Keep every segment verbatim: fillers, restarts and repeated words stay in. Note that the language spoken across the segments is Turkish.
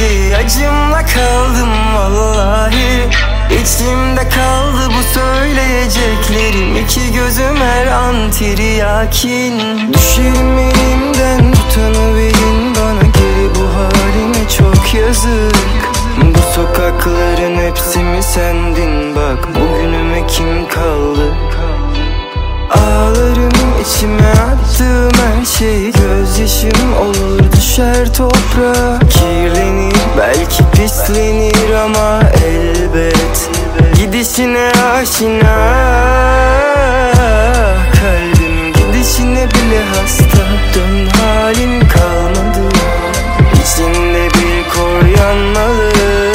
vakti acımla kaldım vallahi. İçimde kaldı bu söyleyeceklerim, iki gözüm her an tiryakin. Düşerim elimden, tutanı verin bana, geri bu haline çok yazık. Bu sokakların hepsi mi sendin, bak bugünüme kim kaldı? Ağlarım içime attığım her şey, gözyaşım olur düşer toprağa. Kirlenir belki pislenir ama elbet gidişine aşina. Kalbim gidişine bile hasta, dön halin kalmadı. İçinde bir kor yanmalı.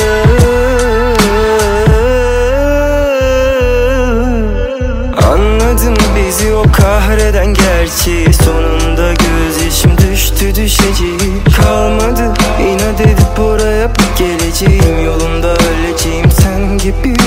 Anladım bizi o kahreden gerçeği, sonunda gözyaşım düştü düşeceği. Kalmadı inat edip oraya geleceğim, yolumda öleceğim sen gibi.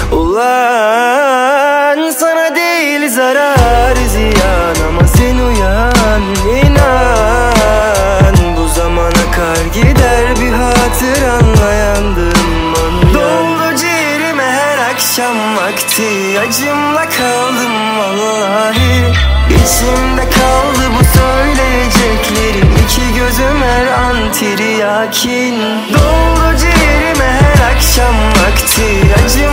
Ulan sana değil zarar ziyan, ama sen uyan inan. Bu zaman akar gider bir hatıranla yandım onu. Doldu ciğerime her akşam vakti acımla kaldım vallahi. İçimde kaldı bu söyleyeceklerim, iki gözüm her an tiryakin. Doldu ciğerime her akşam vakti acım